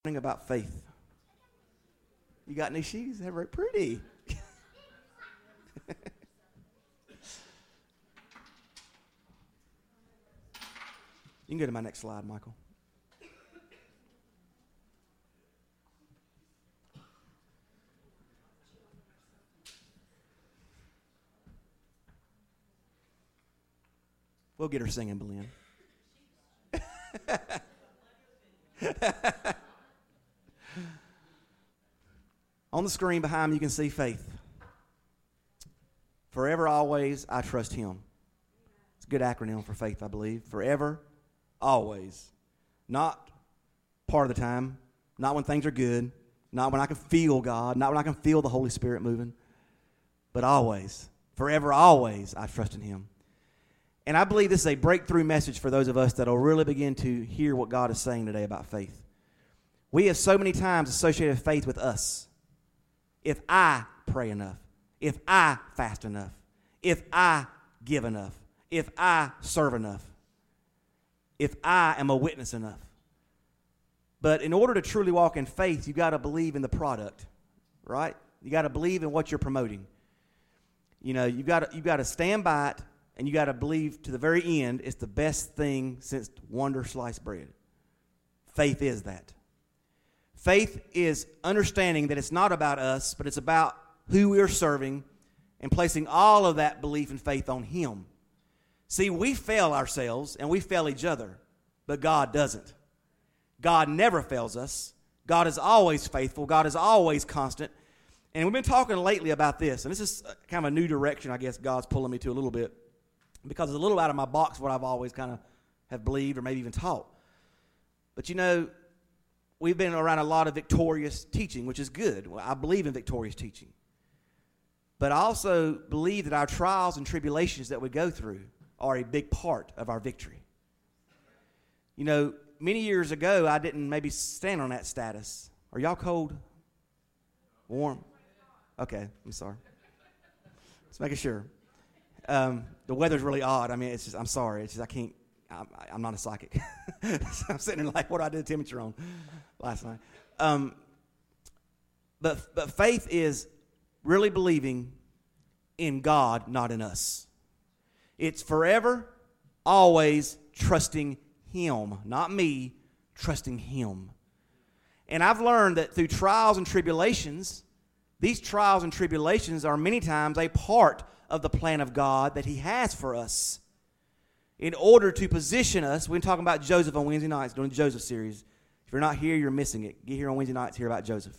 About faith. You got new shoes? They're very pretty. You can go to my next slide, Michael. We'll get her singing, Belinda. On the screen behind me, you can see faith. Forever, always, I trust him. It's a good acronym for faith, I believe. Forever, always. Not part of the time. Not when things are good. Not when I can feel God. Not when I can feel the Holy Spirit moving. But always. Forever, always, I trust in him. And I believe this is a breakthrough message for those of us that will really begin to hear what God is saying today about faith. We have so many times associated faith with us. If I pray enough, if I fast enough, if I give enough, if I serve enough, if I am a witness enough. But in order to truly walk in faith, you got to believe in the product, right? You got to believe in what you're promoting. You know, you've got to stand by it, and you got to believe to the very end it's the best thing since Wonder sliced bread. Faith is that. Faith is understanding that it's not about us, but it's about who we are serving and placing all of that belief and faith on him. See, we fail ourselves and we fail each other, but God doesn't. God never fails us. God is always faithful. God is always constant. And we've been talking lately about this, and this is kind of a new direction I guess God's pulling me to a little bit, because it's a little out of my box what I've always kind of have believed or maybe even taught. But you know, we've been around a lot of victorious teaching, which is good. Well, I believe in victorious teaching. But I also believe that our trials and tribulations that we go through are a big part of our victory. You know, many years ago, I didn't maybe stand on that status. Are y'all cold? Warm? Okay, I'm sorry. Just making sure. The weather's really odd. I mean, it's just, I'm sorry. It's just, I can't. I'm not a psychic. So I'm sitting there like, what do I do the temperature on last night? But faith is really believing in God, not in us. It's forever, always trusting him, not me, trusting him. And I've learned that through trials and tribulations, these trials and tribulations are many times a part of the plan of God that he has for us. In order to position us, we've been talking about Joseph on Wednesday nights, doing the Joseph series. If you're not here, you're missing it. Get here on Wednesday nights, hear about Joseph.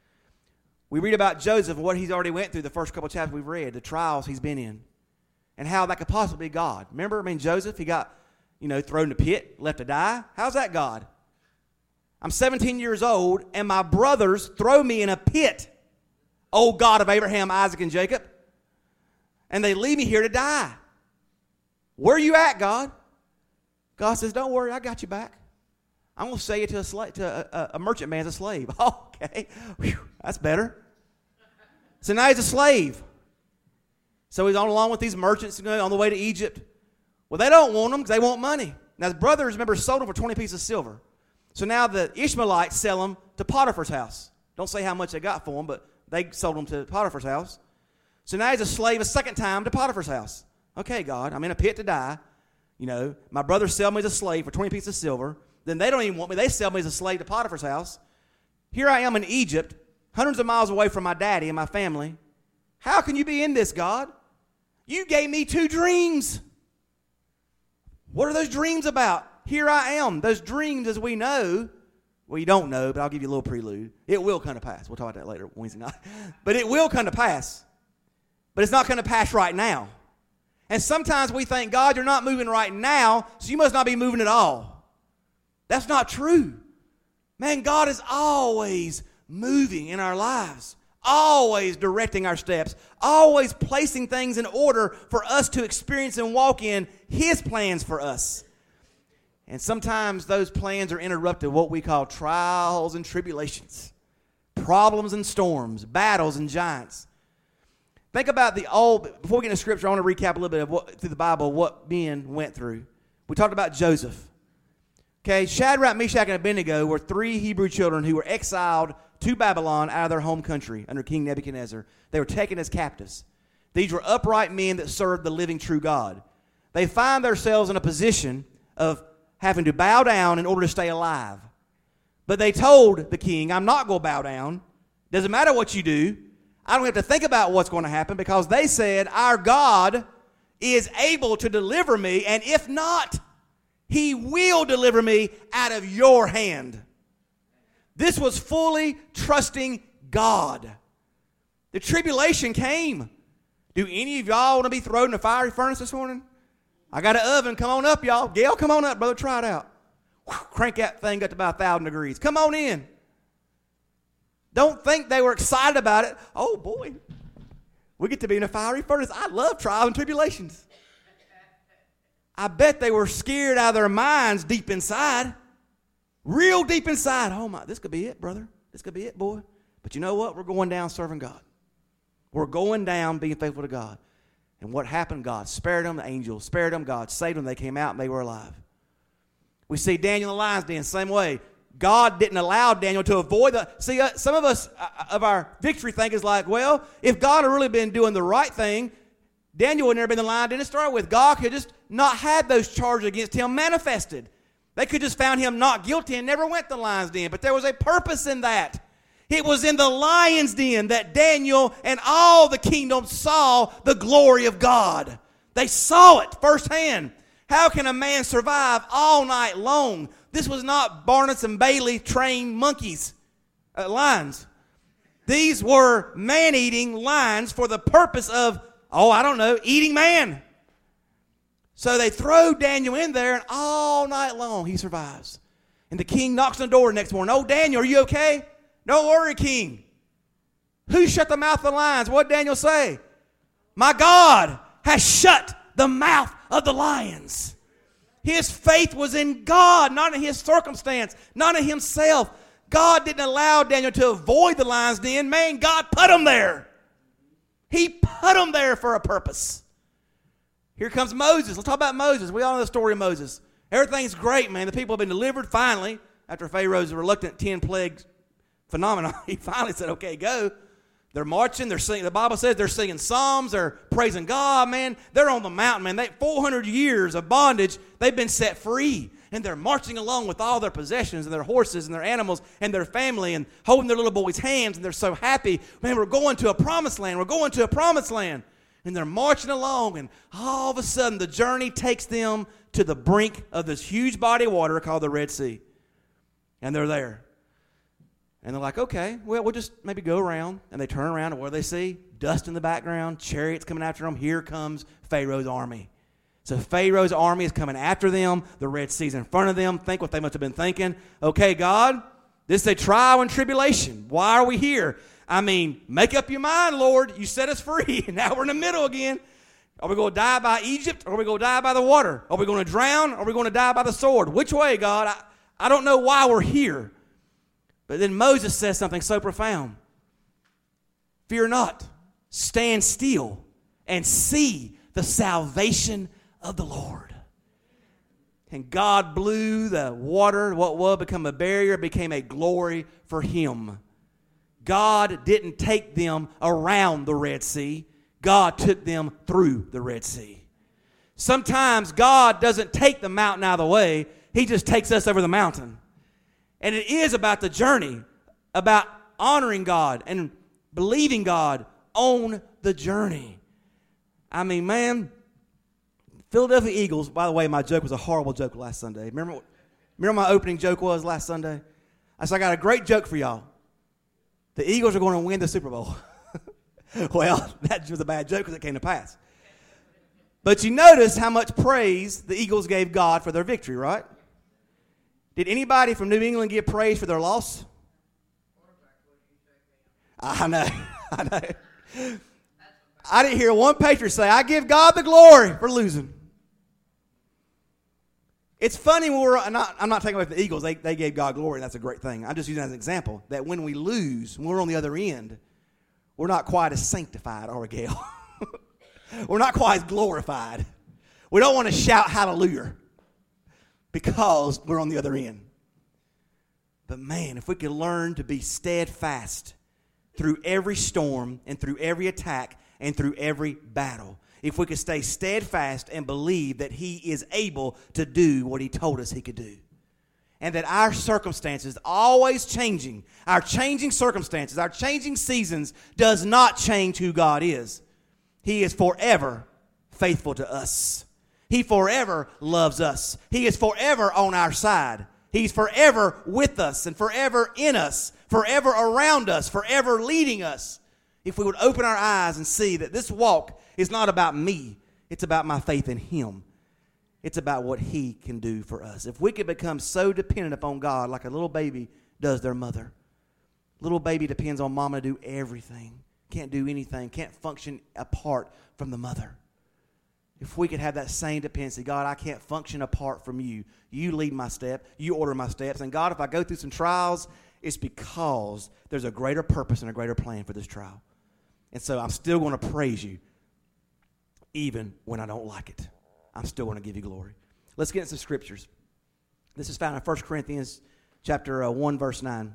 We read about Joseph and what he's already went through the first couple of chapters we've read, the trials he's been in, and how that could possibly be God. Remember, Joseph, he got, thrown in the pit, left to die. How's that God? I'm 17 years old, and my brothers throw me in a pit, O God of Abraham, Isaac, and Jacob, and they leave me here to die. Where are you at, God? God says, don't worry, I got you back. I'm going to sell you to a merchant man as a slave. Okay, whew, that's better. So now he's a slave. So he's on along with these merchants on the way to Egypt. Well, they don't want him because they want money. Now his brothers, remember, sold him for 20 pieces of silver. So now the Ishmaelites sell him to Potiphar's house. Don't say how much they got for him, but they sold him to Potiphar's house. So now he's a slave a second time to Potiphar's house. Okay, God, I'm in a pit to die. My brothers sell me as a slave for 20 pieces of silver. Then they don't even want me. They sell me as a slave to Potiphar's house. Here I am in Egypt, hundreds of miles away from my daddy and my family. How can you be in this, God? You gave me 2 dreams. What are those dreams about? Here I am. Those dreams, as we know, well, you don't know, but I'll give you a little prelude. It will come to pass. We'll talk about that later Wednesday night. But it will come to pass. But it's not going to pass right now. And sometimes we think, God, you're not moving right now, so you must not be moving at all. That's not true. Man, God is always moving in our lives, always directing our steps, always placing things in order for us to experience and walk in his plans for us. And sometimes those plans are interrupted, what we call trials and tribulations, problems and storms, battles and giants. Think about before we get into Scripture, I want to recap a little bit of through the Bible, what men went through. We talked about Joseph. Okay, Shadrach, Meshach, and Abednego were 3 Hebrew children who were exiled to Babylon out of their home country under King Nebuchadnezzar. They were taken as captives. These were upright men that served the living true God. They find themselves in a position of having to bow down in order to stay alive. But they told the king, I'm not going to bow down. Doesn't matter what you do. I don't have to think about what's going to happen, because they said, our God is able to deliver me, and if not, he will deliver me out of your hand. This was fully trusting God. The tribulation came. Do any of y'all want to be thrown in a fiery furnace this morning? I got an oven. Come on up, y'all. Gail, come on up, brother. Try it out. Whew, crank that thing up to about 1,000 degrees. Come on in. Don't think they were excited about it. Oh, boy. We get to be in a fiery furnace. I love trials and tribulations. I bet they were scared out of their minds deep inside. Real deep inside. Oh, my, this could be it, brother. This could be it, boy. But you know what? We're going down serving God. We're going down being faithful to God. And what happened? God spared them. The angels spared them. God saved them. They came out and they were alive. We see Daniel in the lion's den, same way. God didn't allow Daniel to avoid the... See, some of us, of our victory think is like, well, if God had really been doing the right thing, Daniel would never been in the lion's den to start with. God could just not had those charges against him manifested. They could just found him not guilty and never went to the lion's den. But there was a purpose in that. It was in the lion's den that Daniel and all the kingdom saw the glory of God. They saw it firsthand. How can a man survive all night long? This was not Barnett and Bailey trained monkeys, lions. These were man-eating lions for the purpose of, eating man. So they throw Daniel in there, and all night long he survives. And the king knocks on the door the next morning. Oh, Daniel, are you okay? Don't worry, king. Who shut the mouth of the lions? What did Daniel say? My God has shut the mouth of the lions. His faith was in God, not in his circumstance, not in himself. God didn't allow Daniel to avoid the lion's den. Man, God put him there. He put him there for a purpose. Here comes Moses. Let's talk about Moses. We all know the story of Moses. Everything's great, man. The people have been delivered finally after Pharaoh's reluctant 10 plagues phenomenon. He finally said, okay, go. They're marching. They're singing. The Bible says they're singing psalms. They're praising God, man. They're on the mountain, man. 400 years of bondage, they've been set free. And they're marching along with all their possessions and their horses and their animals and their family and holding their little boys' hands. And they're so happy. Man, we're going to a promised land. We're going to a promised land. And they're marching along. And all of a sudden, the journey takes them to the brink of this huge body of water called the Red Sea. And they're there. And they're like, okay, well, we'll just maybe go around. And they turn around, and what do they see? Dust in the background, chariots coming after them. Here comes Pharaoh's army. So Pharaoh's army is coming after them. The Red Sea's in front of them. Think what they must have been thinking. Okay, God, this is a trial and tribulation. Why are we here? I mean, make up your mind, Lord. You set us free. Now we're in the middle again. Are we going to die by Egypt, or are we going to die by the water? Are we going to drown, or are we going to die by the sword? Which way, God? I don't know why we're here. But then Moses says something so profound. Fear not, stand still, and see the salvation of the Lord. And God blew the water, what would become a barrier, became a glory for him. God didn't take them around the Red Sea. God took them through the Red Sea. Sometimes God doesn't take the mountain out of the way. He just takes us over the mountain. And it is about the journey, about honoring God and believing God on the journey. I mean, man, Philadelphia Eagles, by the way, my joke was a horrible joke last Sunday. Remember what my opening joke was last Sunday? I said, I got a great joke for y'all. The Eagles are going to win the Super Bowl. Well, that was a bad joke because it came to pass. But you notice how much praise the Eagles gave God for their victory, right? Did anybody from New England give praise for their loss? I know. I didn't hear one Patriot say, I give God the glory for losing. It's funny when I'm not taking away from the Eagles. They gave God glory, and that's a great thing. I'm just using that as an example, that when we lose, when we're on the other end, we're not quite as sanctified, are we, Gail? We're not quite as glorified. We don't want to shout hallelujah. because we're on the other end. But man, if we could learn to be steadfast through every storm and through every attack and through every battle, if we could stay steadfast and believe that he is able to do what he told us he could do, and that our circumstances always changing, our changing circumstances, our changing seasons does not change who God is. He is forever faithful to us. He forever loves us. He is forever on our side. He's forever with us and forever in us, forever around us, forever leading us. If we would open our eyes and see that this walk is not about me, it's about my faith in him. It's about what he can do for us. If we could become so dependent upon God like a little baby does their mother. Little baby depends on mama to do everything. Can't do anything. Can't function apart from the mother. If we could have that same dependency, God, I can't function apart from you. You lead my step. You order my steps. And God, if I go through some trials, it's because there's a greater purpose and a greater plan for this trial. And so I'm still going to praise you even when I don't like it. I'm still going to give you glory. Let's get into some scriptures. This is found in 1 Corinthians chapter 1, verse 9.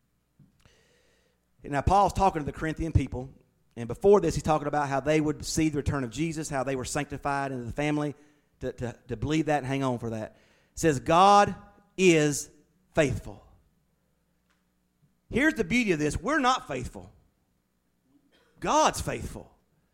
Now, Paul's talking to the Corinthian people. And before this, he's talking about how they would see the return of Jesus, how they were sanctified into the family, to believe that and hang on for that. It says, God is faithful. Here's the beauty of this. We're not faithful. God's faithful.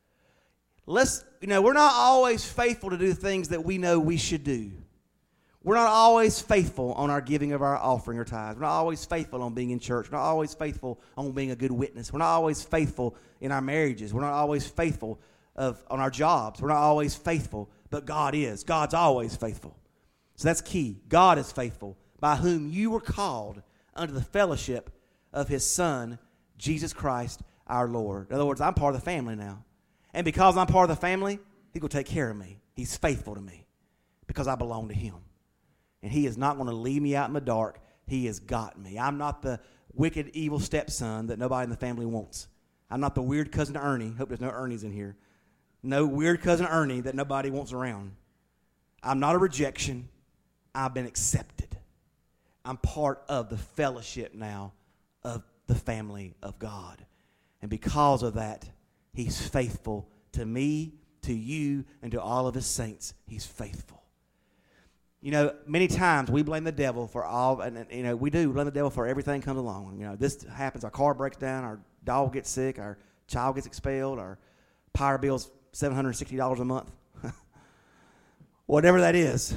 We're not always faithful to do things that we know we should do. We're not always faithful on our giving of our offering or tithes. We're not always faithful on being in church. We're not always faithful on being a good witness. We're not always faithful in our marriages. We're not always faithful on our jobs. We're not always faithful, but God is. God's always faithful. So that's key. God is faithful, by whom you were called unto the fellowship of his Son, Jesus Christ, our Lord. In other words, I'm part of the family now. And because I'm part of the family, he will take care of me. He's faithful to me because I belong to him. And he is not going to leave me out in the dark. He has got me. I'm not the wicked, evil stepson that nobody in the family wants. I'm not the weird cousin Ernie. Hope there's no Ernies in here. No weird cousin Ernie that nobody wants around. I'm not a rejection. I've been accepted. I'm part of the fellowship now of the family of God. And because of that, he's faithful to me, to you, and to all of his saints. He's faithful. Many times we blame the devil for all, and we do blame the devil for everything comes along. This happens, our car breaks down, our dog gets sick, our child gets expelled, our power bill's $760 a month. Whatever that is.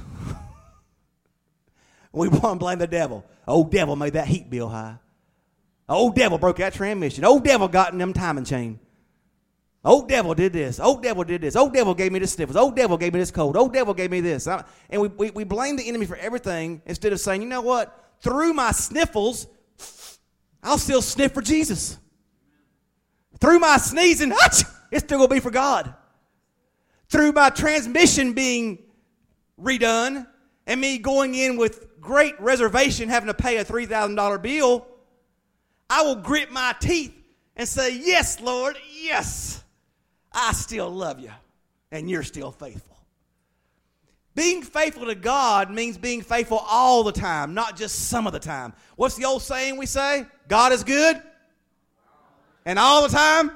We want to blame the devil. Old devil made that heat bill high. Old devil broke that transmission. Old devil got in them timing chain. Old devil did this. Old devil did this. Old devil gave me the sniffles. Old devil gave me this cold. Old devil gave me this. And we blame the enemy for everything instead of saying, you know what? Through my sniffles, I'll still sniff for Jesus. Through my sneezing, it's still going to be for God. Through my transmission being redone and me going in with great reservation having to pay a $3,000 bill, I will grit my teeth and say, yes, Lord, yes. I still love you, and you're still faithful. Being faithful to God means being faithful all the time, not just some of the time. What's the old saying we say? God is good, and all the time?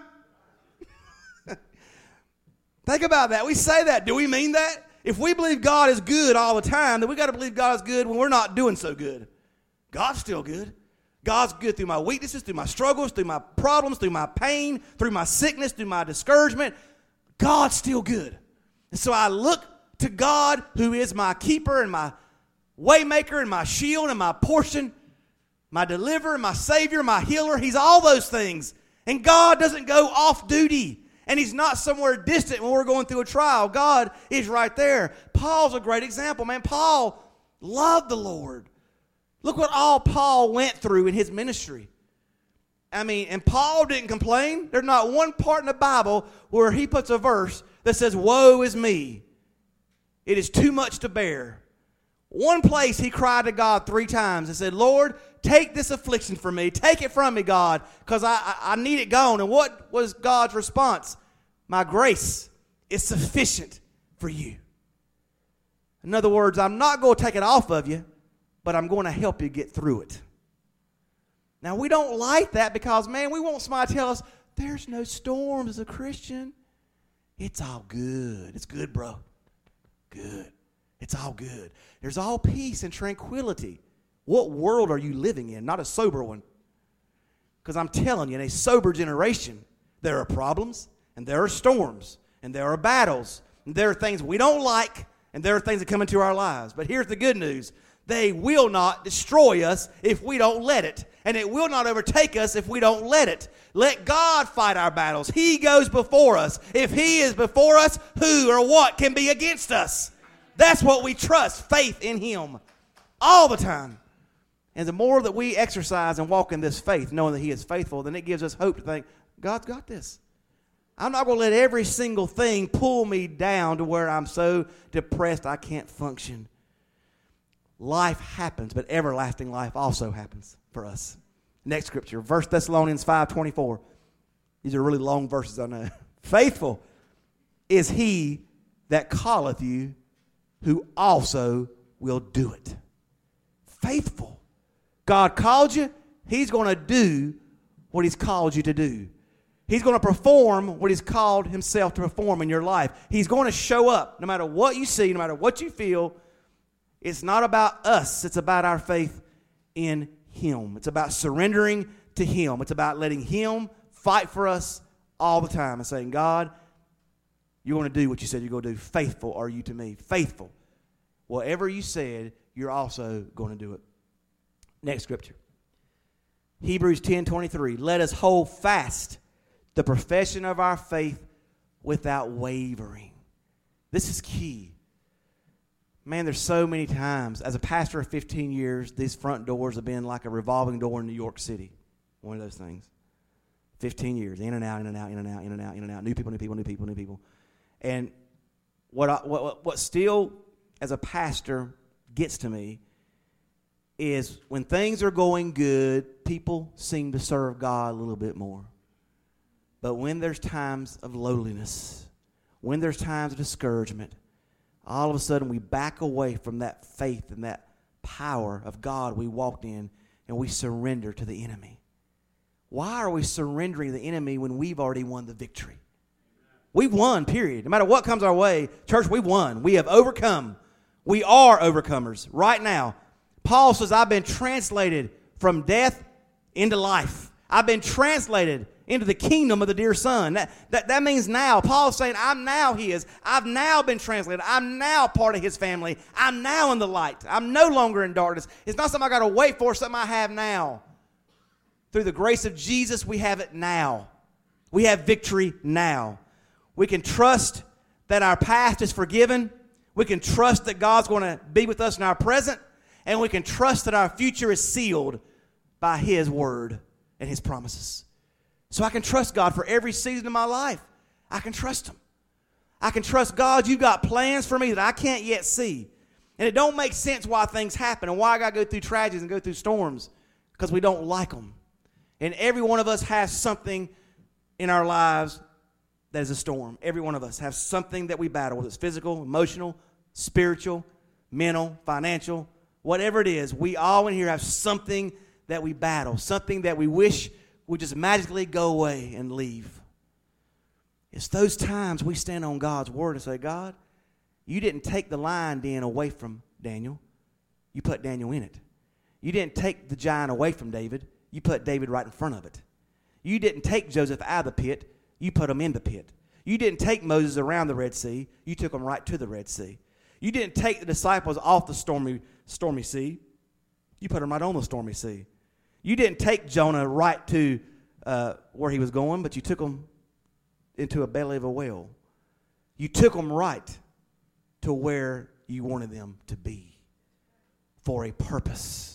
Think about that. We say that. Do we mean that? If we believe God is good all the time, then we got to believe God is good when we're not doing so good. God's still good. God's good through my weaknesses, through my struggles, through my problems, through my pain, through my sickness, through my discouragement. God's still good. And so I look to God, who is my keeper and my waymaker and my shield and my portion, my deliverer, my savior, my healer. He's all those things. And God doesn't go off duty. And he's not somewhere distant when we're going through a trial. God is right there. Paul's a great example, man. Paul loved the Lord. Look what all Paul went through in his ministry. And Paul didn't complain. There's not one part in the Bible where he puts a verse that says, woe is me. It is too much to bear. One place he cried to God 3 times and said, Lord, take this affliction from me. Take it from me, God, because I need it gone. And what was God's response? My grace is sufficient for you. In other words, I'm not going to take it off of you, but I'm going to help you get through it. Now, we don't like that because, man, we want somebody to tell us, there's no storms as a Christian. It's all good. It's good, bro. Good. It's all good. There's all peace and tranquility. What world are you living in? Not a sober one. Because I'm telling you, in a sober generation, there are problems, and there are storms, and there are battles, and there are things we don't like, and there are things that come into our lives. But here's the good news. They will not destroy us if we don't let it. And it will not overtake us if we don't let it. Let God fight our battles. He goes before us. If He is before us, who or what can be against us? That's what we trust, faith in Him all the time. And the more that we exercise and walk in this faith, knowing that He is faithful, then it gives us hope to think, God's got this. I'm not going to let every single thing pull me down to where I'm so depressed I can't function. Life happens, but everlasting life also happens for us. Next scripture, 1 Thessalonians 5:24. These are really long verses, I know. Faithful is He that calleth you, who also will do it. Faithful. God called you. He's going to do what He's called you to do. He's going to perform what He's called Himself to perform in your life. He's going to show up no matter what you see, no matter what you feel. It's not about us. It's about our faith in Him. It's about surrendering to Him. It's about letting Him fight for us all the time and saying, God, you're going to do what you said you're going to do. Faithful are you to me. Faithful. Whatever you said, you're also going to do it. Next scripture. Hebrews 10:23. Let us hold fast the profession of our faith without wavering. This is key. Man, there's so many times. As a pastor of 15 years, these front doors have been like a revolving door in New York City. One of those things. 15 years. In and out, in and out, in and out, in and out, in and out. New people, new people, new people, new people. And what still, as a pastor, gets to me is when things are going good, people seem to serve God a little bit more. But when there's times of lowliness, when there's times of discouragement, all of a sudden we back away from that faith and that power of God we walked in, and we surrender to the enemy. Why are we surrendering to the enemy when we've already won the victory? We've won, period. No matter what comes our way, church, we've won. We have overcome. We are overcomers right now. Paul says, I've been translated from death into life. I've been translated into the kingdom of the dear Son. That means now. Paul's saying, I'm now His. I've now been translated. I'm now part of His family. I'm now in the light. I'm no longer in darkness. It's not something I got to wait for, something I have now. Through the grace of Jesus, we have it now. We have victory now. We can trust that our past is forgiven. We can trust that God's going to be with us in our present. And we can trust that our future is sealed by His word and His promises. So I can trust God for every season of my life. I can trust Him. I can trust God, you've got plans for me that I can't yet see. And it don't make sense why things happen and why I got to go through tragedies and go through storms, because we don't like them. And every one of us has something in our lives that is a storm. Every one of us has something that we battle, whether it's physical, emotional, spiritual, mental, financial, whatever it is. We all in here have something that we battle, something that we wish would just magically go away and leave. It's those times we stand on God's word and say, God, you didn't take the lion den away from Daniel. You put Daniel in it. You didn't take the giant away from David. You put David right in front of it. You didn't take Joseph out of the pit. You put him in the pit. You didn't take Moses around the Red Sea. You took him right to the Red Sea. You didn't take the disciples off the stormy sea. You put them right on the stormy sea. You didn't take Jonah right to where he was going, but you took him into a belly of a whale. You took them right to where you wanted them to be for a purpose.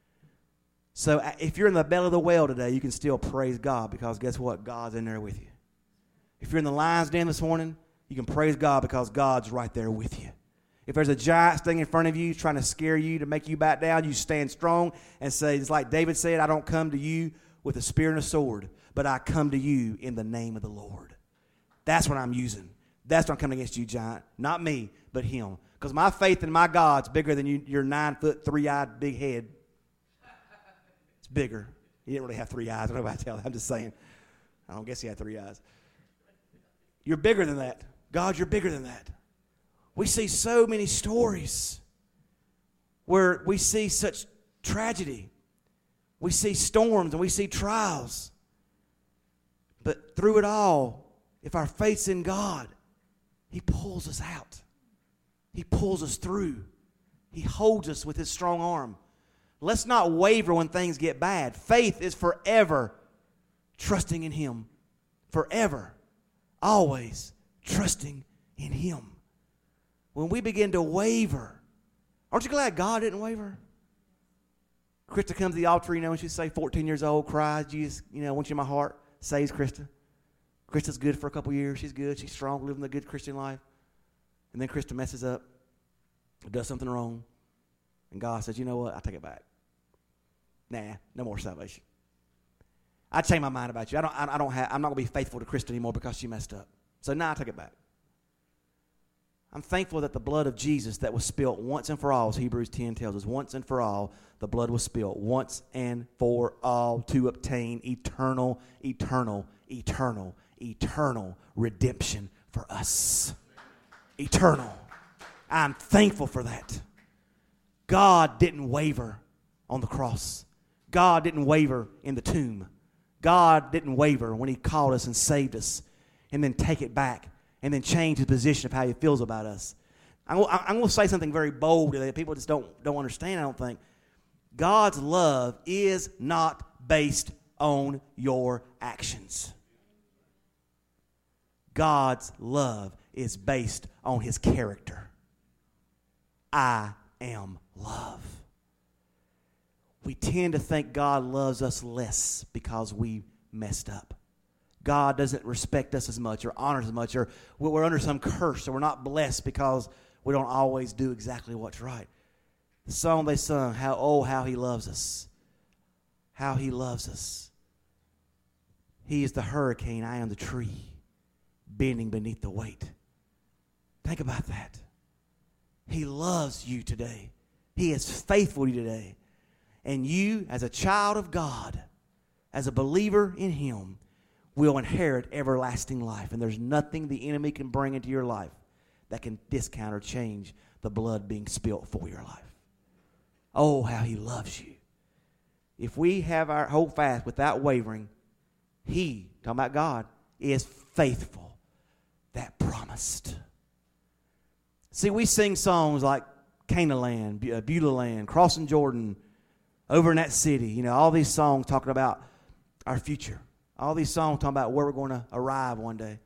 So if you're in the belly of the whale today, you can still praise God, because guess what? God's in there with you. If you're in the lion's den this morning, you can praise God because God's right there with you. If there's a giant standing in front of you trying to scare you, to make you back down, you stand strong and say, it's like David said, I don't come to you with a spear and a sword, but I come to you in the name of the Lord. That's what I'm using. That's what I'm coming against you, giant. Not me, but Him. Because my faith in my God's bigger than your 9 foot, 3-eyed big head. It's bigger. He didn't really have 3 eyes. I don't know about that. I'm just saying. I don't guess he had 3 eyes. You're bigger than that. God, you're bigger than that. We see so many stories where we see such tragedy. We see storms and we see trials. But through it all, if our faith's in God, He pulls us out. He pulls us through. He holds us with His strong arm. Let's not waver when things get bad. Faith is forever trusting in Him. Forever. Always trusting in Him. When we begin to waver, aren't you glad God didn't waver? Krista comes to the altar, when she's, say, 14 years old, cries, Jesus, I want you in my heart, saves Krista. Krista's good for a couple years. She's good. She's strong, living the good Christian life. And then Krista messes up, does something wrong, and God says, you know what? I take it back. Nah, no more salvation. I changed my mind about you. I'm not going to be faithful to Krista anymore because she messed up. So now I take it back. I'm thankful that the blood of Jesus that was spilt once and for all, as Hebrews 10 tells us, once and for all, the blood was spilt once and for all to obtain eternal redemption for us. Eternal. I'm thankful for that. God didn't waver on the cross. God didn't waver in the tomb. God didn't waver when He called us and saved us and then take it back and then change His position of how He feels about us. I'm going to say something very bold that people just don't understand, I don't think. God's love is not based on your actions. God's love is based on His character. I am love. We tend to think God loves us less because we messed up. God doesn't respect us as much or honor us as much, or we're under some curse, or we're not blessed because we don't always do exactly what's right. The song they sung, how He loves us. How He loves us. He is the hurricane, I am the tree, bending beneath the weight. Think about that. He loves you today. He is faithful to you today. And you, as a child of God, as a believer in Him, will inherit everlasting life. And there's nothing the enemy can bring into your life that can discount or change the blood being spilt for your life. Oh, how He loves you. If we have our hold fast without wavering, He, talking about God, is faithful that promised. See, we sing songs like Canaan Land, Beulah Land, Crossing Jordan, over in that city. All these songs talking about our future. All these songs talking about where we're going to arrive one day.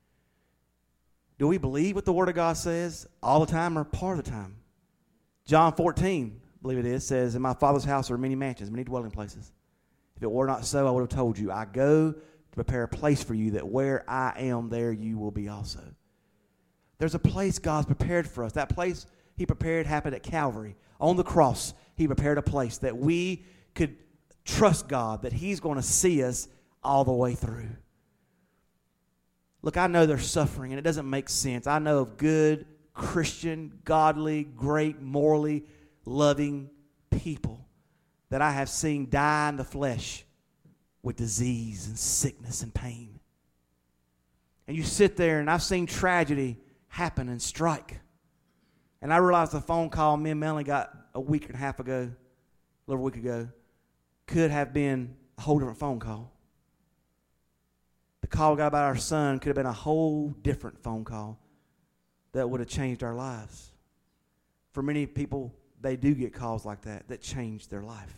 Do we believe what the Word of God says all the time or part of the time? John 14, I believe it is, says, in my Father's house are many mansions, many dwelling places. If it were not so, I would have told you. I go to prepare a place for you, that where I am, there you will be also. There's a place God's prepared for us. That place He prepared happened at Calvary. On the cross, He prepared a place that we could trust God, that He's going to see us all the way through. Look, I know there's suffering, and it doesn't make sense. I know of good, Christian, godly, great, morally loving people that I have seen die in the flesh with disease and sickness and pain. And you sit there, and I've seen tragedy happen and strike. And I realized the phone call me and Melanie got a week and a half ago, a little week ago, could have been a whole different phone call. The call we got about our son could have been a whole different phone call that would have changed our lives. For many people, they do get calls like that change their life.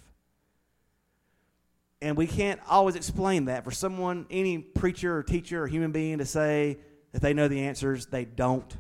And we can't always explain that. For someone, any preacher or teacher or human being to say that they know the answers, they don't.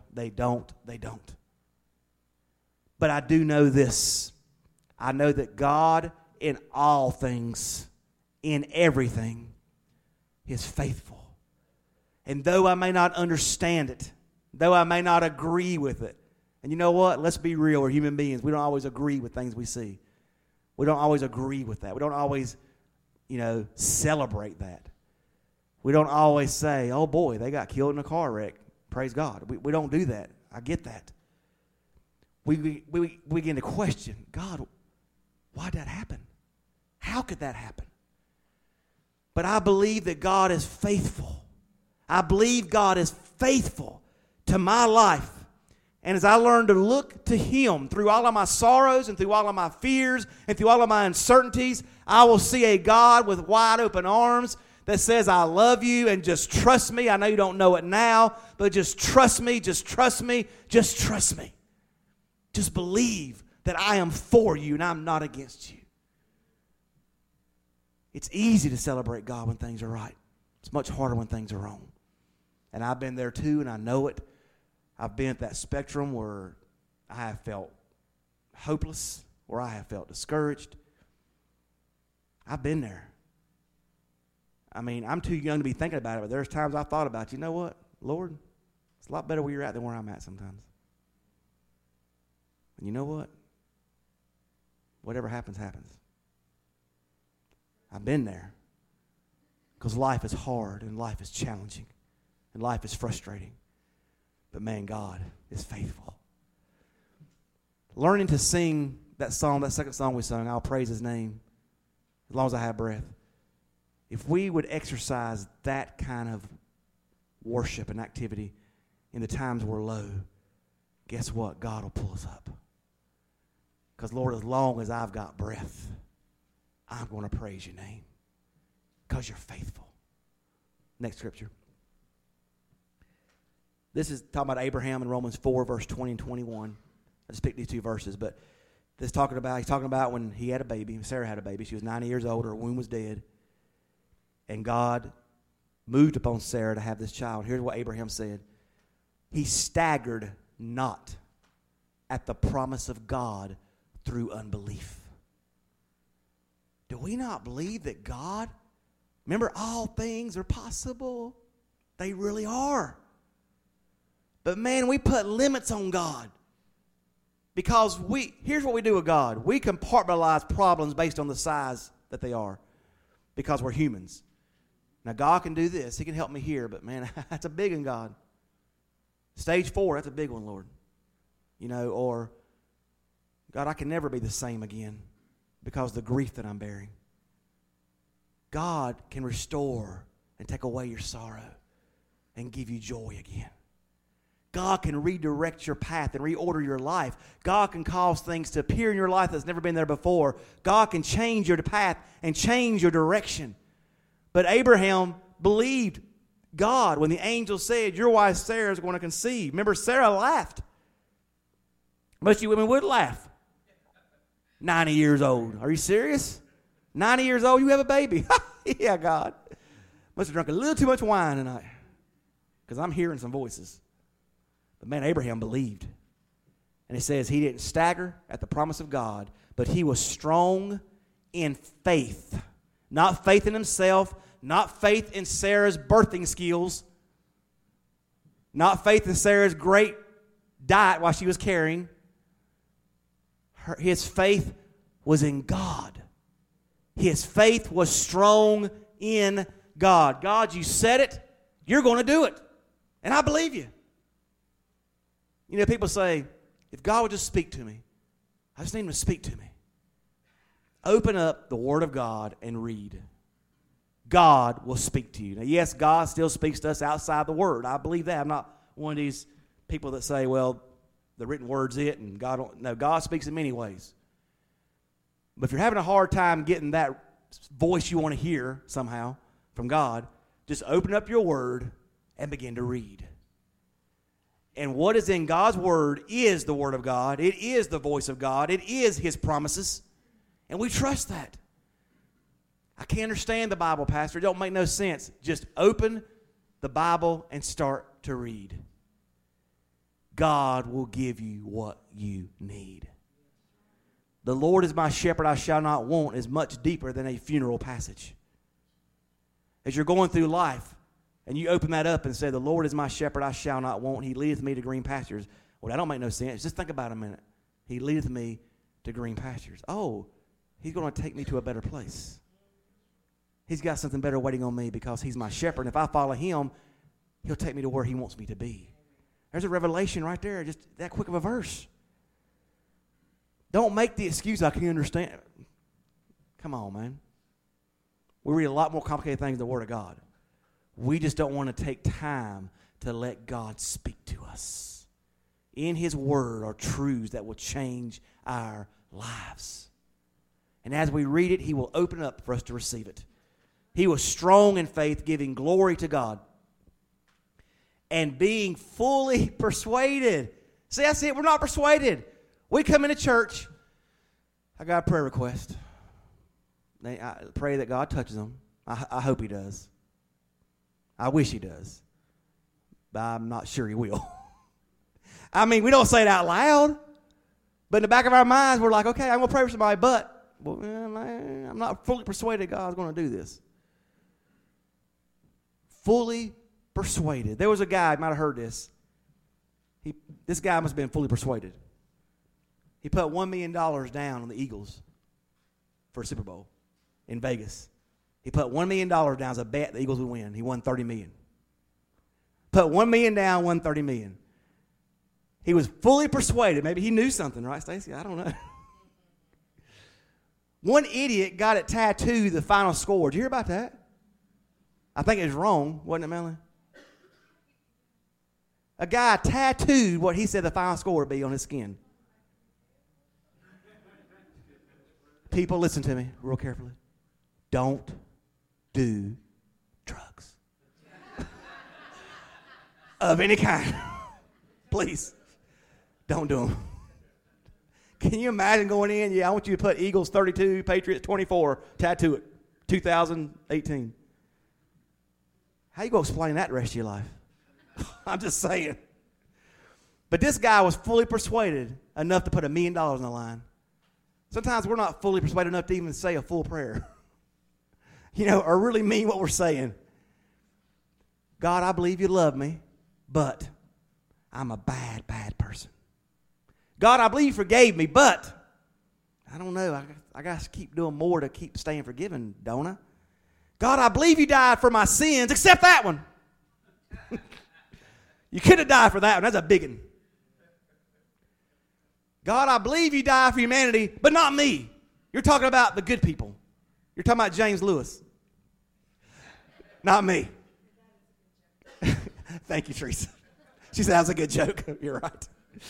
But I do know this. I know that God in all things, in everything, is faithful. And though I may not understand it, though I may not agree with it, and you know what? Let's be real. We're human beings. We don't always agree with things we see. We don't always agree with that. We don't always, celebrate that. We don't always say, oh boy, they got killed in a car wreck. Praise God. We don't do that. I get that. we begin to question, God, why did that happen? How could that happen? But I believe that God is faithful. I believe God is faithful to my life. And as I learn to look to Him through all of my sorrows and through all of my fears and through all of my uncertainties, I will see a God with wide open arms that says, I love you and just trust me. I know you don't know it now, but just trust me, just trust me, just trust me. Just believe that I am for you and I'm not against you. It's easy to celebrate God when things are right. It's much harder when things are wrong. And I've been there too, and I know it. I've been at that spectrum where I have felt hopeless, where I have felt discouraged. I've been there. I mean, I'm too young to be thinking about it, but there's times I've thought about, you know what, Lord, it's a lot better where you're at than where I'm at sometimes. And you know what? Whatever happens, happens. I've been there because life is hard and life is challenging and life is frustrating. But man, God is faithful. Learning to sing that song, that second song we sung, I'll praise His name as long as I have breath. If we would exercise that kind of worship and activity in the times we're low, guess what? God will pull us up. Because, Lord, as long as I've got breath, I'm going to praise your name because you're faithful. Next scripture. This is talking about Abraham in Romans 4, verse 20 and 21. I just picked these two verses, but he's talking about when he had a baby. Sarah had a baby. She was 90 years old. Her womb was dead. And God moved upon Sarah to have this child. Here's what Abraham said. He staggered not at the promise of God through unbelief. Do we not believe that God, remember, all things are possible? They really are. But man, we put limits on God. Because here's what we do with God. We compartmentalize problems based on the size that they are. Because we're humans. Now, God can do this. He can help me here. But man, that's a big one, God. Stage 4, that's a big one, Lord. You know, or, God, I can never be the same again because of the grief that I'm bearing. God can restore and take away your sorrow and give you joy again. God can redirect your path and reorder your life. God can cause things to appear in your life that's never been there before. God can change your path and change your direction. But Abraham believed God when the angel said, your wife Sarah is going to conceive. Remember, Sarah laughed. Most of you women would laugh. 90 years old. Are you serious? 90 years old, you have a baby. Yeah, God. Must have drunk a little too much wine tonight because I'm hearing some voices. But man, Abraham believed. And it says he didn't stagger at the promise of God, but he was strong in faith. Not faith in himself, not faith in Sarah's birthing skills, not faith in Sarah's great diet while she was carrying. His faith was in God. His faith was strong in God. God, you said it, you're going to do it. And I believe you. You know, people say, if God would just speak to me, I just need him to speak to me. Open up the Word of God and read. God will speak to you. Now, yes, God still speaks to us outside the Word. I believe that. I'm not one of these people that say, well, the written Word's it, and God don't. No, God speaks in many ways. But if you're having a hard time getting that voice you want to hear somehow from God, just open up your Word and begin to read. And what is in God's Word is the Word of God. It is the voice of God. It is His promises. And we trust that. I can't understand the Bible, Pastor. It don't make no sense. Just open the Bible and start to read. God will give you what you need. The Lord is my shepherd, I shall not want is much deeper than a funeral passage. As you're going through life, and you open that up and say, the Lord is my shepherd, I shall not want. He leadeth me to green pastures. Well, that don't make no sense. Just think about it a minute. He leadeth me to green pastures. Oh, he's going to take me to a better place. He's got something better waiting on me because he's my shepherd. And if I follow him, he'll take me to where he wants me to be. There's a revelation right there, just that quick of a verse. Don't make the excuse, I can't understand. Come on, man. We read a lot more complicated things than the Word of God. We just don't want to take time to let God speak to us. In His Word are truths that will change our lives. And as we read it, He will open it up for us to receive it. He was strong in faith, giving glory to God, and being fully persuaded. See, that's it. We're not persuaded. We come into church. I got a prayer request. I pray that God touches them. I hope He does. I wish He does. But I'm not sure He will. I mean, we don't say it out loud. But in the back of our minds, we're like, okay, I'm going to pray for somebody, but I'm not fully persuaded God's going to do this. Fully persuaded. There was a guy, you might have heard this. This guy must have been fully persuaded. He put $1 million down on the Eagles for a Super Bowl in Vegas. He put $1 million down as a bet the Eagles would win. He won $30 million. Put $1 million down, won $30 million. He was fully persuaded. Maybe he knew something, right, Stacy? I don't know. One idiot got it tattooed, the final score. Did you hear about that? I think it was wrong, wasn't it, Melanie? A guy tattooed what he said the final score would be on his skin. People, listen to me real carefully. Don't do drugs. Of any kind. Please. Don't do them. Can you imagine going in? Yeah, I want you to put Eagles 32, Patriots 24, tattoo it. 2018. How you going to explain that the rest of your life? I'm just saying. But this guy was fully persuaded enough to put $1 million on the line. Sometimes we're not fully persuaded enough to even say a full prayer. Or really mean what we're saying. God, I believe you love me, but I'm a bad, bad person. God, I believe you forgave me, but I don't know. I got to keep doing more to keep staying forgiven, don't I? God, I believe you died for my sins, except that one. You could have died for that one. That's a big one. God, I believe you died for humanity, but not me. You're talking about the good people. You're talking about James Lewis. Not me. Thank you, Teresa. She said that was a good joke. You're right.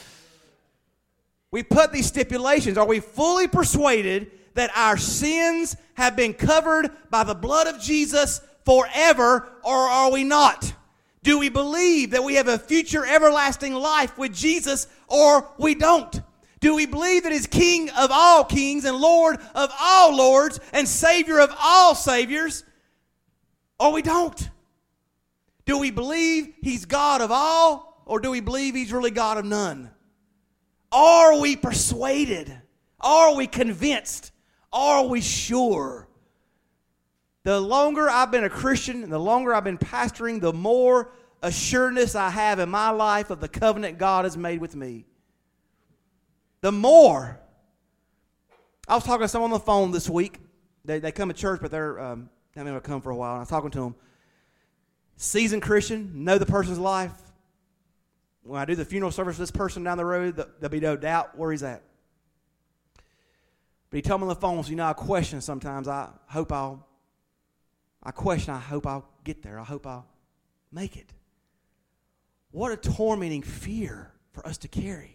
We put these stipulations. Are we fully persuaded that our sins have been covered by the blood of Jesus forever, or are we not? Do we believe that we have a future everlasting life with Jesus, or we don't? Do we believe that He's King of all kings and Lord of all lords and Savior of all saviors, or we don't? Do we believe He's God of all, or do we believe He's really God of none? Are we persuaded? Are we convinced? Are we sure? The longer I've been a Christian and the longer I've been pastoring, the more assuredness I have in my life of the covenant God has made with me. The more. I was talking to someone on the phone this week. They come to church, but they're not going to come for a while. And I was talking to them. Seasoned Christian, know the person's life. When I do the funeral service for this person down the road, there'll be no doubt where he's at. But he told me on the phone, so I question sometimes. I hope I'll get there. I hope I'll make it. What a tormenting fear for us to carry.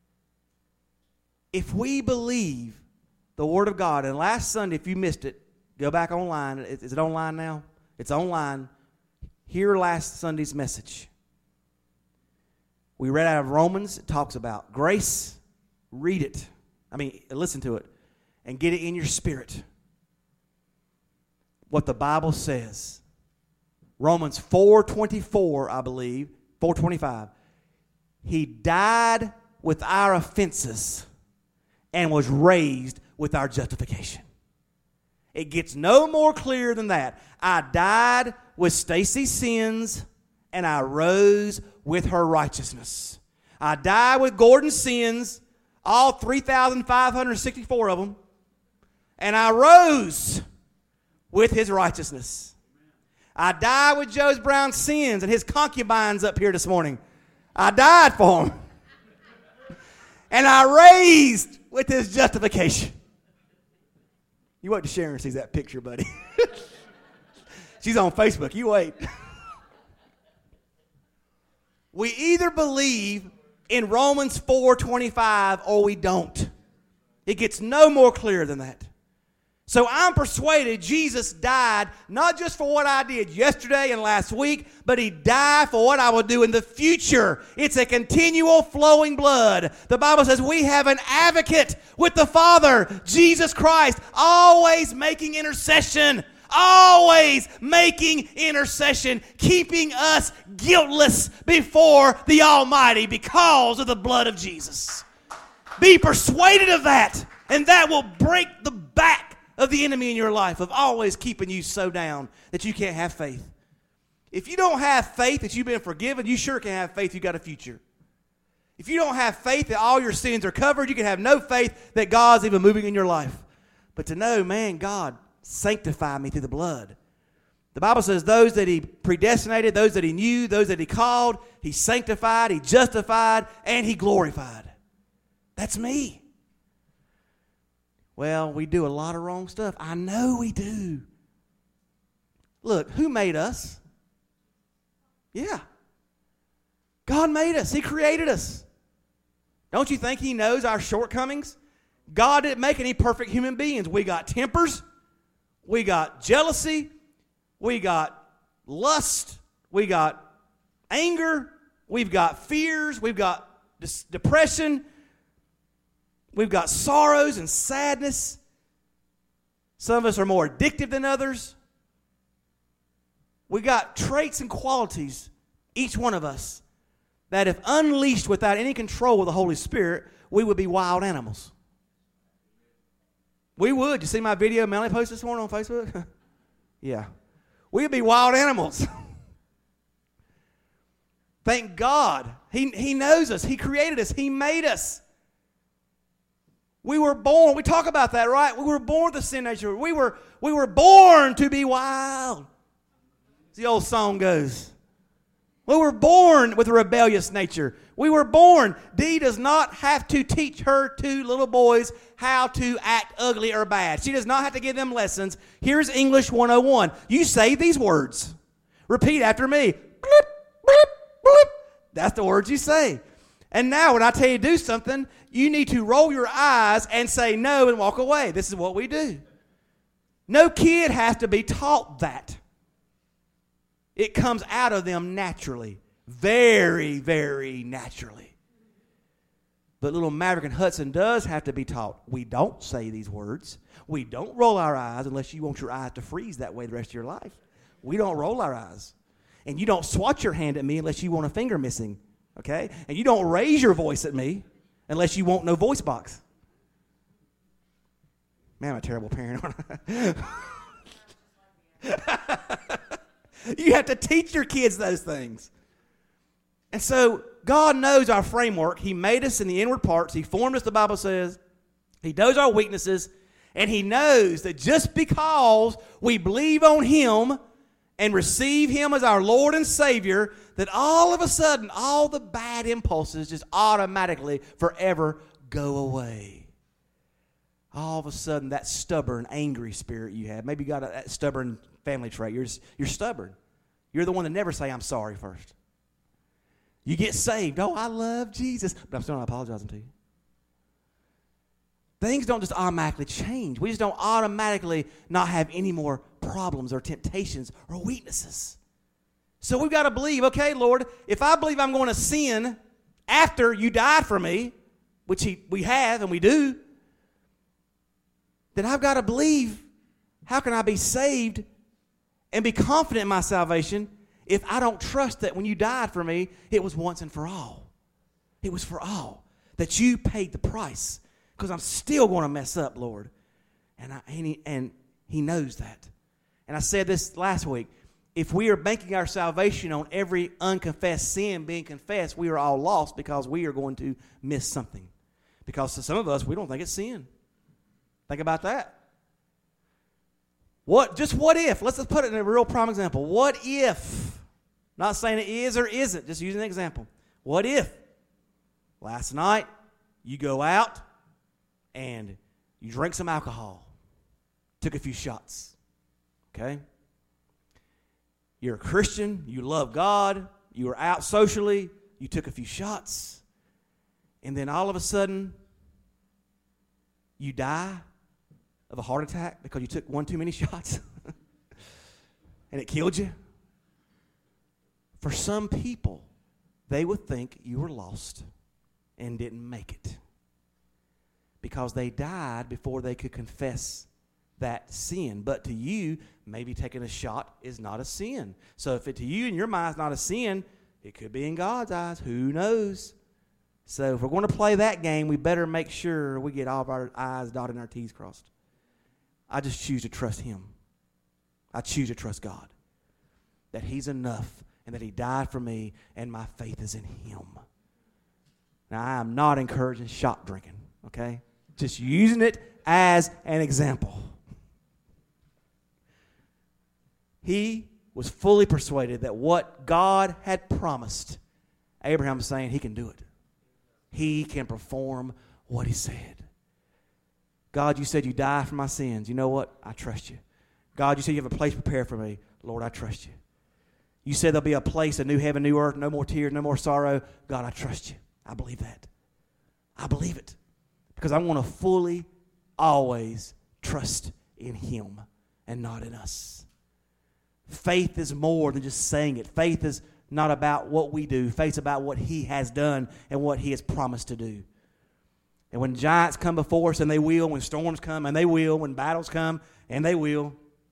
If we believe the Word of God, and last Sunday, if you missed it, go back online. Is it online now? It's online. Hear last Sunday's message. We read out of Romans. It talks about grace. Read it. Listen to it. And get it in your spirit. What the Bible says. Romans 4:24, I believe. 4:25. He died with our offenses and was raised with our justification. It gets no more clear than that. I died with Stacy's sins and I rose with her righteousness. I died with Gordon's sins, all 3,564 of them, and I rose with his righteousness. I died with Joe Brown's sins and his concubines up here this morning. I died for them. And I raised with his justification. You wait till Sharon sees that picture, buddy. She's on Facebook. You wait. We either believe in Romans 4:25 or we don't. It gets no more clear than that. So I'm persuaded Jesus died not just for what I did yesterday and last week, but he died for what I will do in the future. It's a continual flowing blood. The Bible says we have an advocate with the Father, Jesus Christ, always making intercession. Always making intercession, keeping us guiltless before the Almighty because of the blood of Jesus. Be persuaded of that, and that will break the back of the enemy in your life of always keeping you so down that you can't have faith. If you don't have faith that you've been forgiven, you sure can have faith you got a future. If you don't have faith that all your sins are covered, you can have no faith that God's even moving in your life. But to know, man, God sanctify me through the blood. The Bible says those that he predestinated, those that he knew, those that he called, he sanctified, he justified, and he glorified. That's me. Well, we do a lot of wrong stuff. I know we do. Look, who made us? Yeah. God made us. He created us. Don't you think he knows our shortcomings? God didn't make any perfect human beings. We got tempers. We got jealousy, we got lust, we got anger, we've got fears, we've got depression, we've got sorrows and sadness. Some of us are more addictive than others. We got traits and qualities, each one of us, that if unleashed without any control of the Holy Spirit, we would be wild animals. We would. You see my video Melanie posted this morning on Facebook? Yeah. We'd be wild animals. Thank God. He knows us. He created us. He made us. We were born. We talk about that, right? We were born with the sin nature. We were born to be wild. As the old song goes. We were born with a rebellious nature. We were born. Dee does not have to teach her two little boys how to act ugly or bad. She does not have to give them lessons. Here's English 101. You say these words. Repeat after me. Bloop, bloop, bloop. That's the words you say. And now when I tell you to do something, you need to roll your eyes and say no and walk away. This is what we do. No kid has to be taught that. It comes out of them naturally. Very, very naturally. But little Maverick and Hudson does have to be taught. We don't say these words. We don't roll our eyes unless you want your eyes to freeze that way the rest of your life. We don't roll our eyes. And you don't swat your hand at me unless you want a finger missing. Okay? And you don't raise your voice at me unless you want no voice box. Man, I'm a terrible parent, aren't I? You have to teach your kids those things. And so God knows our framework. He made us in the inward parts. He formed us, the Bible says. He knows our weaknesses. And he knows that just because we believe on him and receive him as our Lord and Savior, that all of a sudden, all the bad impulses just automatically forever go away. All of a sudden, that stubborn, angry spirit you have, maybe you got that stubborn family trait. You're stubborn. You're the one that never say, I'm sorry first. You get saved. Oh, I love Jesus. But I'm still not apologizing to you. Things don't just automatically change. We just don't automatically not have any more problems or temptations or weaknesses. So we've got to believe, okay, Lord, if I believe I'm going to sin after you died for me, which we have and we do, then I've got to believe, how can I be saved and be confident in my salvation if I don't trust that when you died for me, it was once and for all. It was for all. That you paid the price. Because I'm still going to mess up, Lord. And he knows that. And I said this last week. If we are banking our salvation on every unconfessed sin being confessed, we are all lost because we are going to miss something. Because to some of us, we don't think it's sin. Think about that. What if? Let's put it in a real prime example. What if? Not saying it is or isn't, just using an example. What if last night you go out and you drank some alcohol, took a few shots, okay? You're a Christian, you love God, you were out socially, you took a few shots, and then all of a sudden, you die of a heart attack because you took one too many shots and it killed you. For some people, they would think you were lost and didn't make it because they died before they could confess that sin. But to you, maybe taking a shot is not a sin. So if it to you in your mind is not a sin, it could be in God's eyes. Who knows? So if we're going to play that game, we better make sure we get all of our I's dotted and our T's crossed. I just choose to trust Him. I choose to trust God. That He's enough and that He died for me and my faith is in Him. Now, I am not encouraging shot drinking, okay? Just using it as an example. He was fully persuaded that what God had promised, Abraham was saying he can do it. He can perform what He said. God, you said you die for my sins. You know what? I trust you. God, you said you have a place prepared for me. Lord, I trust you. You said there'll be a place, a new heaven, new earth, no more tears, no more sorrow. God, I trust you. I believe that. I believe it. Because I want to fully, always trust in Him and not in us. Faith is more than just saying it. Faith is not about what we do. Faith's about what He has done and what He has promised to do. And when giants come before us, and they will, when storms come, and they will, when battles come, and they will.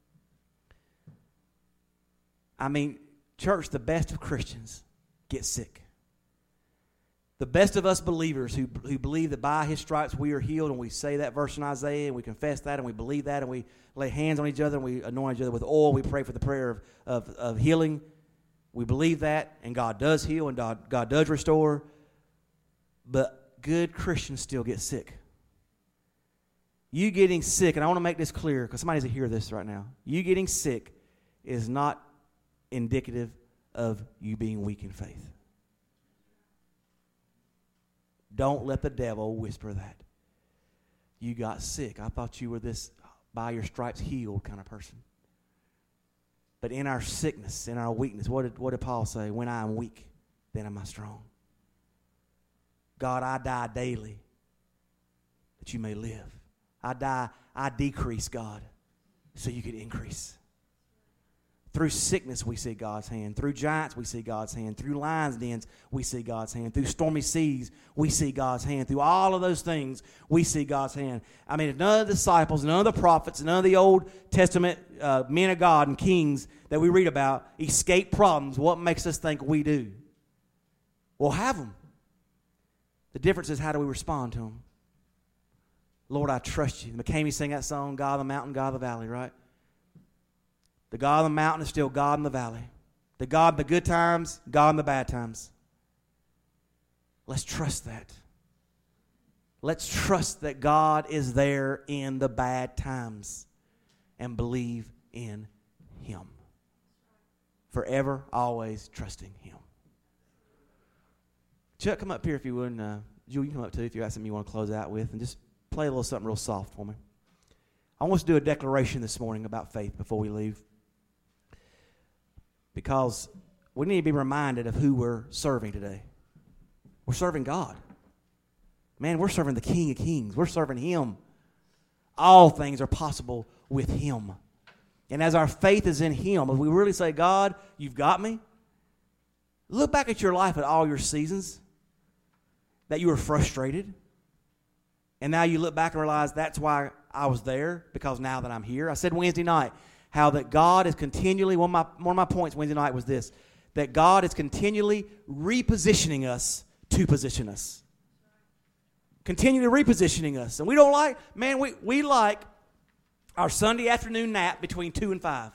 I mean, church, the best of Christians get sick. The best of us believers who believe that by His stripes we are healed, and we say that verse in Isaiah, and we confess that, and we believe that, and we lay hands on each other, and we anoint each other with oil, we pray for the prayer of healing. We believe that, and God does heal, and God does restore. But good Christians still get sick. You getting sick, and I want to make this clear because somebody needs to hear this right now. You getting sick is not indicative of you being weak in faith. Don't let the devil whisper that. You got sick. I thought you were this by your stripes healed kind of person. But in our sickness, in our weakness, what did Paul say? When I am weak, then am I strong. God, I die daily that you may live. I decrease, God, so you could increase. Through sickness, we see God's hand. Through giants, we see God's hand. Through lions' dens, we see God's hand. Through stormy seas, we see God's hand. Through all of those things, we see God's hand. I mean, if none of the disciples, none of the prophets, none of the Old Testament men of God and kings that we read about escape problems, what makes us think we do? We'll have them. The difference is how do we respond to them? Lord, I trust you. McCamey sang that song, God of the mountain, God of the valley, right? The God of the mountain is still God in the valley. The God in the good times, God in the bad times. Let's trust that. Let's trust that God is there in the bad times and believe in Him. Forever, always trusting Him. Chuck, come up here if you would. Jewel, you can come up too if you got something you want to close out with. And just play a little something real soft for me. I want us to do a declaration this morning about faith before we leave. Because we need to be reminded of who we're serving today. We're serving God. Man, we're serving the King of Kings. We're serving Him. All things are possible with Him. And as our faith is in Him, if we really say, God, you've got me. Look back at your life at all your seasons that you were frustrated. And now you look back and realize that's why I was there, because now that I'm here. I said Wednesday night how that God is continually, one of my points Wednesday night was this, that God is continually repositioning us to position us. Continually repositioning us. And we don't like, man, we like our Sunday afternoon nap between 2 and 5.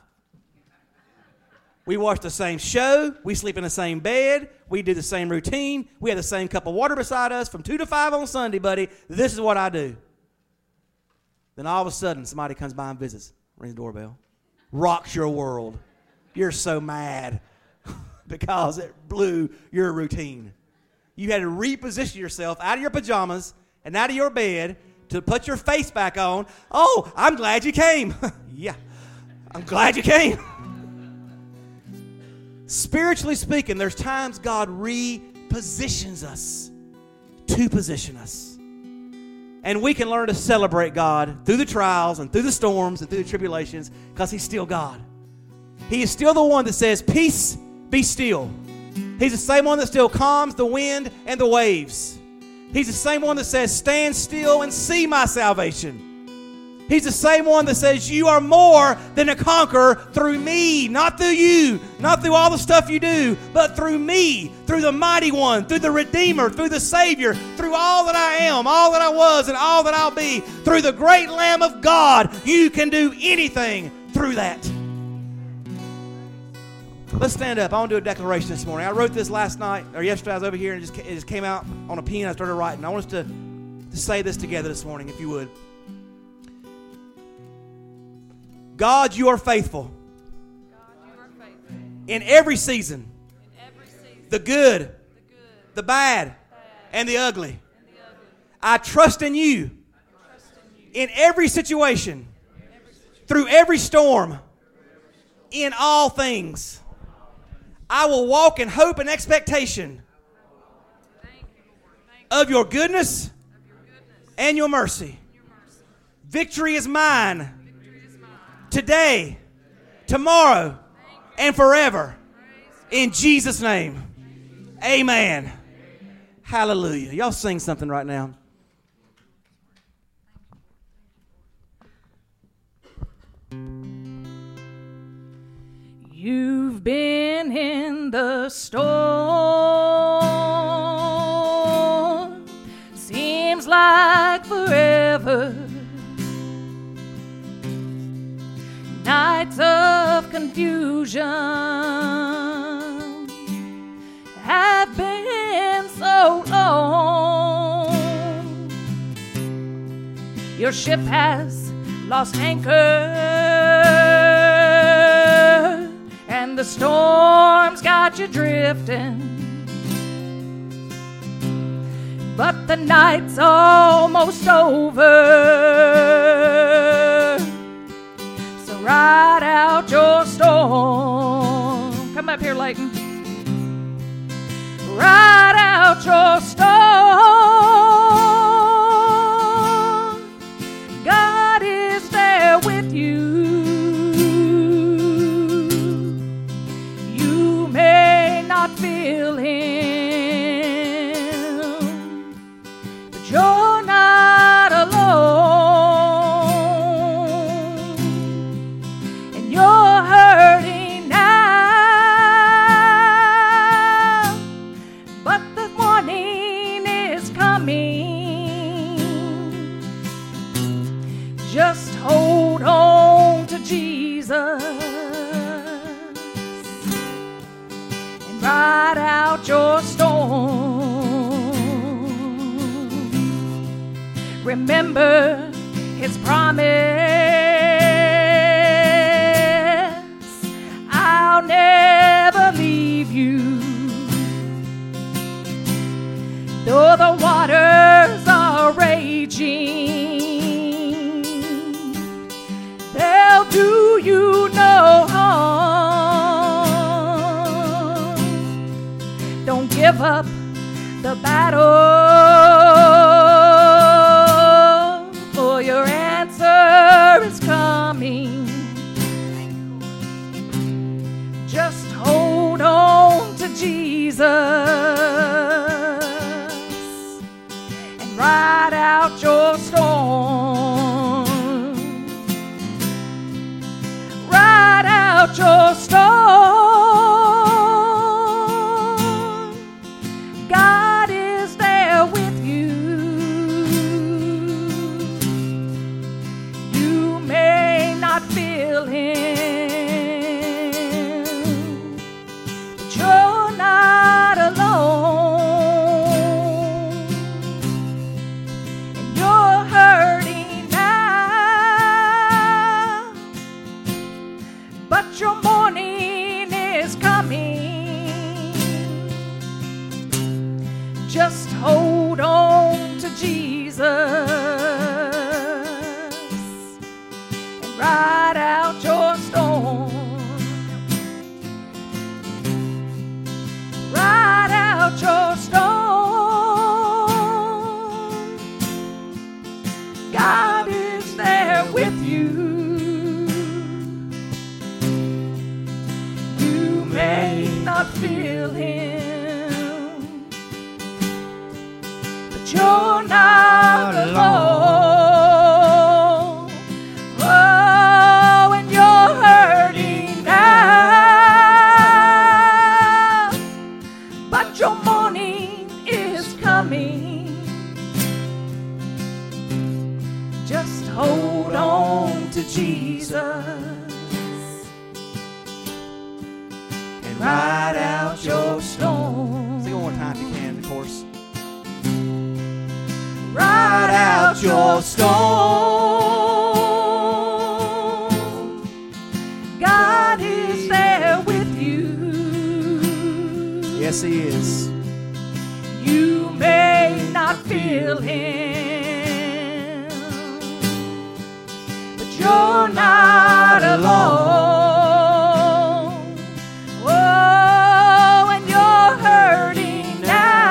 We watch the same show. We sleep in the same bed. We do the same routine. We have the same cup of water beside us from 2 to 5 on Sunday, buddy. This is what I do. Then all of a sudden, somebody comes by and visits. Rings the doorbell. Rocks your world. You're so mad because it blew your routine. You had to reposition yourself out of your pajamas and out of your bed to put your face back on. Oh, I'm glad you came. Yeah, I'm glad you came. Spiritually speaking, there's times God repositions us to position us. And we can learn to celebrate God through the trials and through the storms and through the tribulations because He's still God. He is still the one that says, peace, be still. He's the same one that still calms the wind and the waves. He's the same one that says, stand still and see my salvation. He's the same one that says, you are more than a conqueror through me, not through you, not through all the stuff you do, but through me, through the mighty one, through the Redeemer, through the Savior, through all that I am, all that I was, and all that I'll be, through the great Lamb of God. You can do anything through that. Let's stand up. I want to do a declaration this morning. I wrote this last night, or yesterday I was over here, and it just came out on a pen. I started writing. I want us to say this together this morning, if you would. God, you are faithful. In every season. The good, the bad, and the ugly. I trust in you. In every situation. Through every storm. In all things. I will walk in hope and expectation of your goodness and your mercy. Victory is mine. Today, tomorrow, and forever. In Jesus' name. Amen. Hallelujah. Y'all sing something right now. You've been in the storm. Seems like forever. Nights of confusion have been so long. Your ship has lost anchor, and the storm's got you drifting. But the night's almost over. Ride out your storm. Come up here, Leighton. Ride out your storm. God is there with you. You may not feel Him, but you're not alone. Just hold on to Jesus and ride out your storm. Remember His promise, I'll never leave you. Though the waters are raging, they'll do you no harm. Don't give up the battle, for your answer is coming. Just hold on to Jesus and ride out your storm. Ride out your storm. God is there not feel him, but you're not alone. Oh, and you're hurting now, but your morning is coming. Just hold on to Jesus and ride out your storm. Sing it one more time if you can, of course. Ride out your storm. God is there with you. Yes, He is. You may not feel him, but you're not alone. Oh, and you're hurting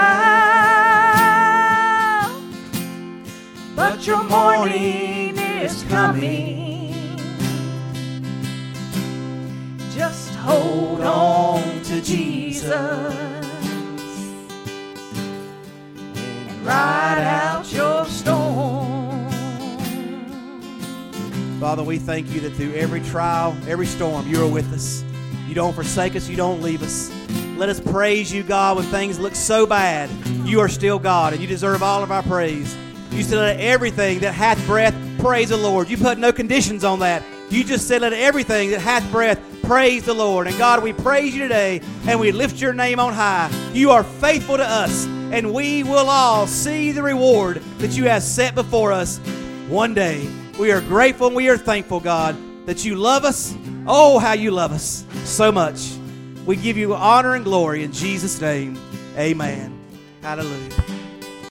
now, but your morning is coming. Just hold on to Jesus. Ride out your storm. Father, we thank you that through every trial, every storm, you are with us. You don't forsake us. You don't leave us. Let us praise you, God, when things look so bad. You are still God, and you deserve all of our praise. You said, let everything that hath breath praise the Lord. You put no conditions on that. You just said, let everything that hath breath praise the Lord. And God, we praise you today, and we lift your name on high. You are faithful to us, and we will all see the reward that you have set before us one day. We are grateful and we are thankful, God, that you love us. Oh, how you love us so much. We give you honor and glory in Jesus' name. Amen. Hallelujah.